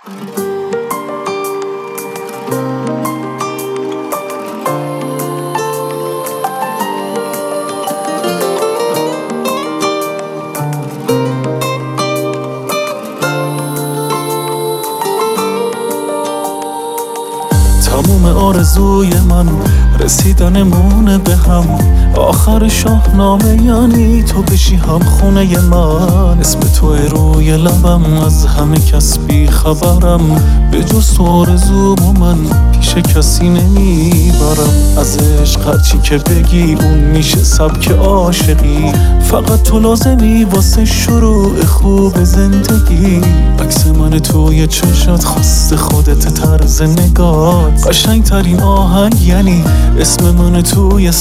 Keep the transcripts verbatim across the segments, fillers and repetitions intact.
تموم آرزوی من رسیدنمونه به هم، آخر شاهنامه یعنی تو بشی هم خونه من. اسم تو روی لبم، از همه کس بی خبرم، به جز تو آرزومو من پیش کسی نمیبرم. از عشق هرچی که بگی اون میشه سبک عاشقی، فقط تو لازمی واسه شروع خوب زندگی. عکس من توی چشات، خواست خودت، طرز نگات، قشنگ ترین آهنگ یعنی اسم من توی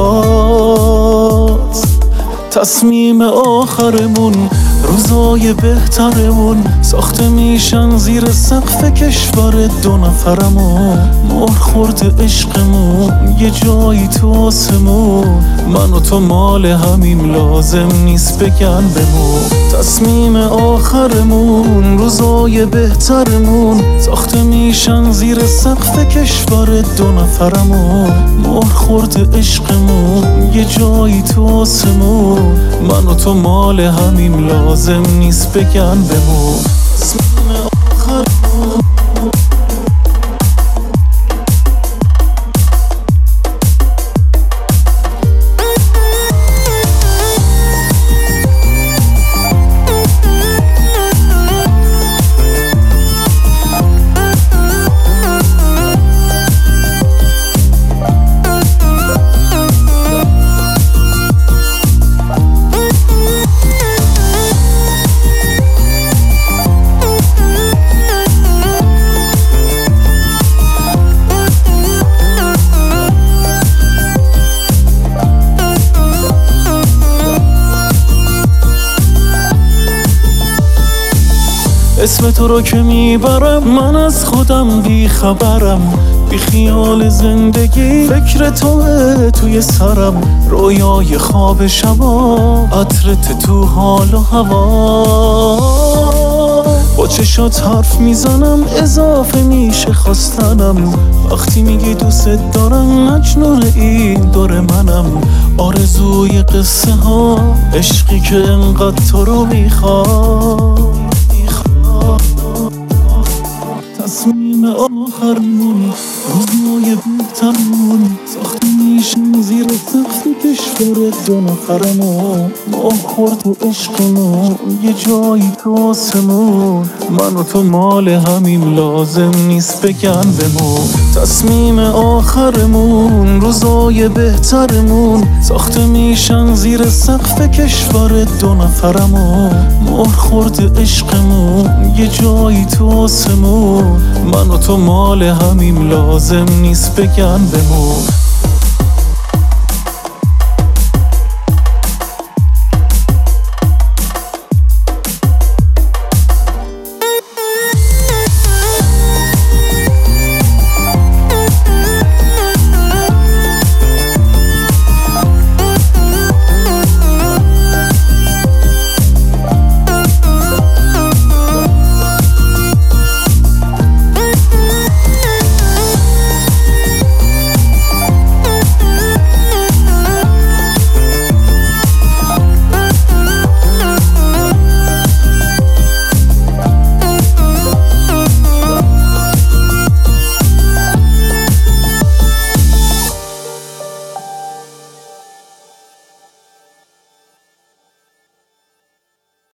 صدات. تصمیم آخرمون، روزای بهترمون، ساخته میشن زیر سقف کشور دو نفرمون. مهر خورد عشقمون یه جایی تو آسمون، من و تو مال همیم، لازم نیست بگن بمون. تصمیم آخرمون، روزای بهترمون، ساخته میشن زیر سقف کشور دو نفرمون. مهر خورد عشقمون یه جایی تو آسمون، من و تو مال همیم، لازم نیست بگن بمون. تصمیم آخرمون. اسم تو رو که میبرم، من از خودم بی خبرم، بی خیال زندگی فکر توه توی سرم. رویای خواب شبا، عطرت تو حال و هوا، با چشات حرف میزنم اضافه میشه خواستنم. وقتی میگی دوست دارم، مجنون این دور منم. آرزوی قصه ها، عشقی که انقدر تو رو میخواد. تصمیم آخرمون، روزای بهترمون، ساخته میشن زیر سقف کشور دو نفرمون. ماه خورد تو عشقمون یه جایی تو آسمون، من و تو مال همیم، لازم نیست بگن بمون. تصمیم آخرمون، روزای بهترمون، ساخته میشن زیر سقف کشور دو نفرمون. مهر خورد عشقمون یه جایی تو آسمون، من و تو مال همیم، لازم نیست بگن بمون.